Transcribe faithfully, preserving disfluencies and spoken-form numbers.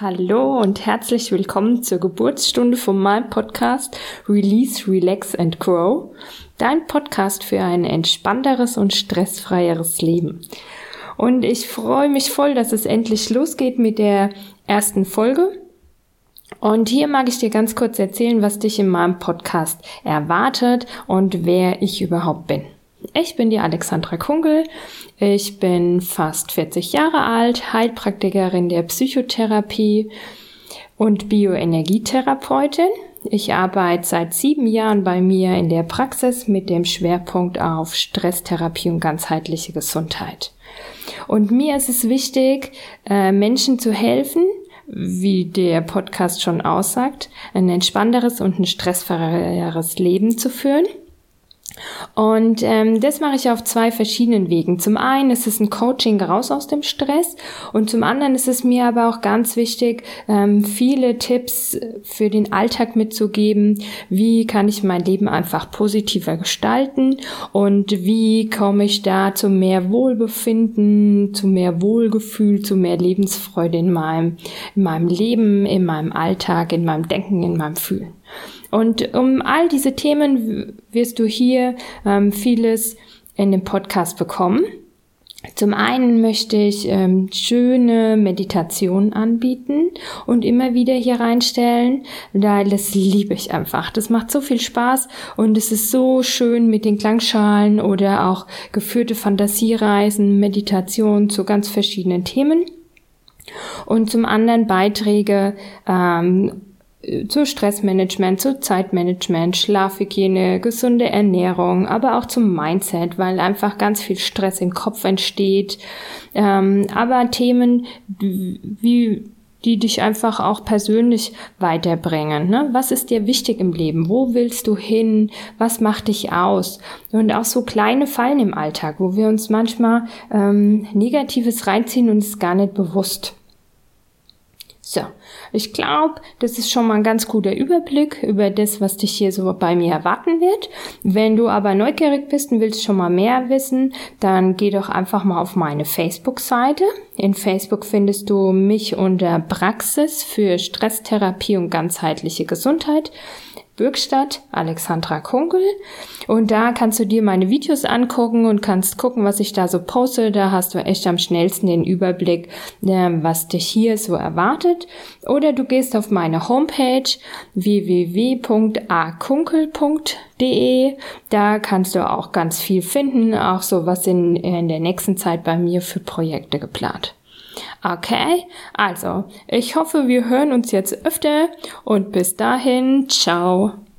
Hallo und herzlich willkommen zur Geburtsstunde von meinem Podcast Release, Relax and Grow, dein Podcast für ein entspannteres und stressfreieres Leben. Und ich freue mich voll, dass es endlich losgeht mit der ersten Folge. Und hier mag ich dir ganz kurz erzählen, was dich in meinem Podcast erwartet und wer ich überhaupt bin. Ich bin die Alexandra Kunkel, ich bin fast vierzig Jahre alt, Heilpraktikerin der Psychotherapie und Bioenergietherapeutin. Ich arbeite seit sieben Jahren bei mir in der Praxis mit dem Schwerpunkt auf Stresstherapie und ganzheitliche Gesundheit. Und mir ist es wichtig, Menschen zu helfen, wie der Podcast schon aussagt, ein entspannteres und ein stressfreieres Leben zu führen. Und ähm, das mache ich auf zwei verschiedenen Wegen. Zum einen ist es ein Coaching raus aus dem Stress und zum anderen ist es mir aber auch ganz wichtig, ähm, viele Tipps für den Alltag mitzugeben. Wie kann ich mein Leben einfach positiver gestalten und wie komme ich da zu mehr Wohlbefinden, zu mehr Wohlgefühl, zu mehr Lebensfreude in meinem, in meinem Leben, in meinem Alltag, in meinem Denken, in meinem Fühlen. Und um all diese Themen wirst du hier ähm, vieles in dem Podcast bekommen. Zum einen möchte ich ähm, schöne Meditationen anbieten und immer wieder hier reinstellen, weil das liebe ich einfach. Das macht so viel Spaß und es ist so schön mit den Klangschalen oder auch geführte Fantasiereisen, Meditationen zu ganz verschiedenen Themen. Und zum anderen Beiträge ähm, zu Stressmanagement, zu Zeitmanagement, Schlafhygiene, gesunde Ernährung, aber auch zum Mindset, weil einfach ganz viel Stress im Kopf entsteht. Ähm, aber Themen, wie die dich einfach auch persönlich weiterbringen. Ne? Was ist dir wichtig im Leben? Wo willst du hin? Was macht dich aus? Und auch so kleine Fallen im Alltag, wo wir uns manchmal ähm, Negatives reinziehen und es gar nicht bewusst. So, ich glaube, das ist schon mal ein ganz guter Überblick über das, was dich hier so bei mir erwarten wird. Wenn du aber neugierig bist und willst schon mal mehr wissen, dann geh doch einfach mal auf meine Facebook-Seite. In Facebook findest du mich unter Praxis für Stresstherapie und ganzheitliche Gesundheit. Bürgstadt, Alexandra Kunkel. Und da kannst du dir meine Videos angucken und kannst gucken, was ich da so poste. Da hast du echt am schnellsten den Überblick, was dich hier so erwartet. Oder du gehst auf meine Homepage w w w punkt a kunkel punkt d e. Da kannst du auch ganz viel finden, auch so was in, in der nächsten Zeit bei mir für Projekte geplant. Okay, also ich hoffe, wir hören uns jetzt öfter und bis dahin, ciao.